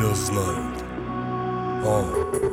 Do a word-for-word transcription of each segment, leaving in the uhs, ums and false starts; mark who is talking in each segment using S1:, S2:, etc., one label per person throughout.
S1: все знают. О.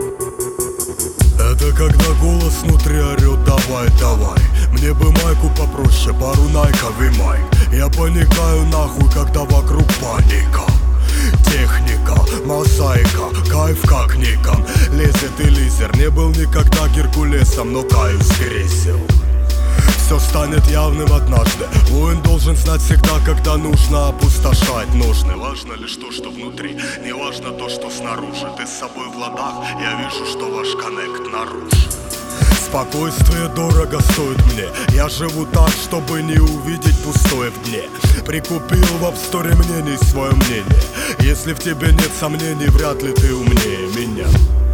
S1: Это когда голос внутри орёт: давай, давай, мне бы майку попроще, пару найков и майк. Я паникаю нахуй, когда вокруг паника. Техника, мозаика, кайф как ником. Лезет и лизер, не был никогда Геркулесом, но каюсь, грезил. Все станет явным однажды. Воин должен знать всегда, когда нужно опустошать ножны. Важно лишь то, что внутри, не важно то, что снаружи. Ты с собой в ладах, я вижу, что ваш коннект нарушен. Спокойствие дорого стоит мне. Я живу так, чтобы не увидеть пустое в дне. Прикупил в апсторе мнений свое мнение. Если в тебе нет сомнений, вряд ли ты умнее меня.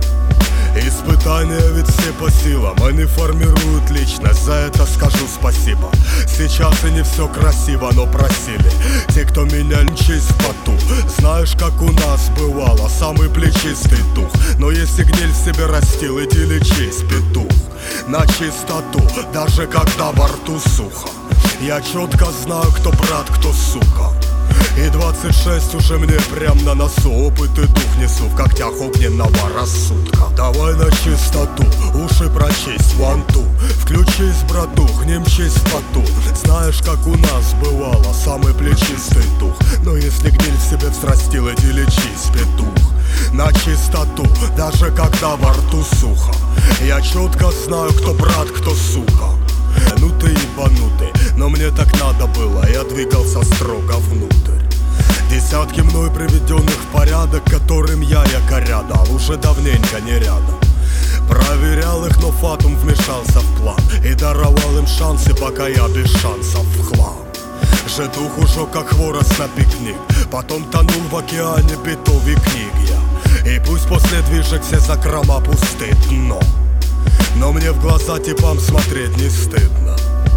S1: Испытания ведь все по силам, они формируют личность, за это скажу спасибо. Сейчас и не все красиво, но просили те, кто меня лечись в поту. Знаешь, как у нас бывало, самый плечистый дух. Но если гниль в себе растил, иди лечись, петух. На чистоту, даже когда во рту сухо. Я четко знаю, кто брат, кто сука. И двадцать шесть уже мне прям на носу. Опыт и дух несу в когтях огненного рассудка. Давай на чистоту, уши прочесть, one two. Включись, братух, не мчись в поту. Знаешь, как у нас бывало, самый плечистый дух. Но если гниль в себе взрастил, иди лечись, петух. На чистоту, даже когда во рту сухо. Я четко знаю, кто брат, кто сука. Ну ты ебанутый, но мне так надо было, я двигался строго внутрь. Десятки мной приведенных в порядок, которым я якоря дал, уже давненько не рядом. Проверял их, но фатум вмешался в план и даровал им шансы, пока я без шансов в хлам. Житух ушел как хворост на пикник, потом тонул в океане битов и книг я. И пусть после движек все закрома пусты, дно. Но мне в глаза типам смотреть не стыдно.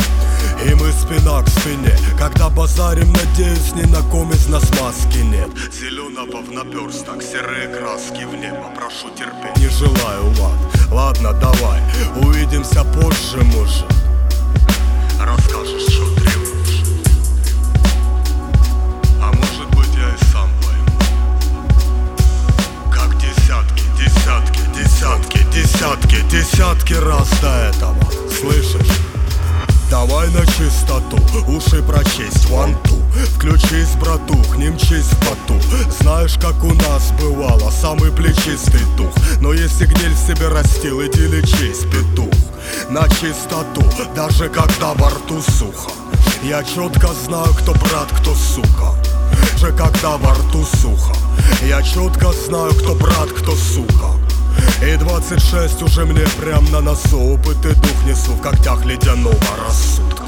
S1: И мы спина к спине, когда базарим, надеюсь, ни на ком из нас маски нет. Зеленого в наперсток, серые краски в небо, прошу терпеть, не желаю лад. Ладно, давай, увидимся позже, может. Расскажешь, что требуешь. А может быть, я и сам пойму. Как десятки, десятки, десятки, десятки, десятки раз до этого, слышишь? Давай на чистоту, уши прочесть, one two. Включись, братух, не мчись в поту. Знаешь, как у нас бывало, самый плечистый дух. Но если гниль в себе растил, иди лечись, петух. На чистоту, даже когда во рту сухо. Я четко знаю, кто брат, кто сука. Же когда во рту сухо. Я четко знаю, кто брат, кто сука. И двадцать шесть уже мне прям на носу. Опыт и дух несу в когтях ледяного рассудка.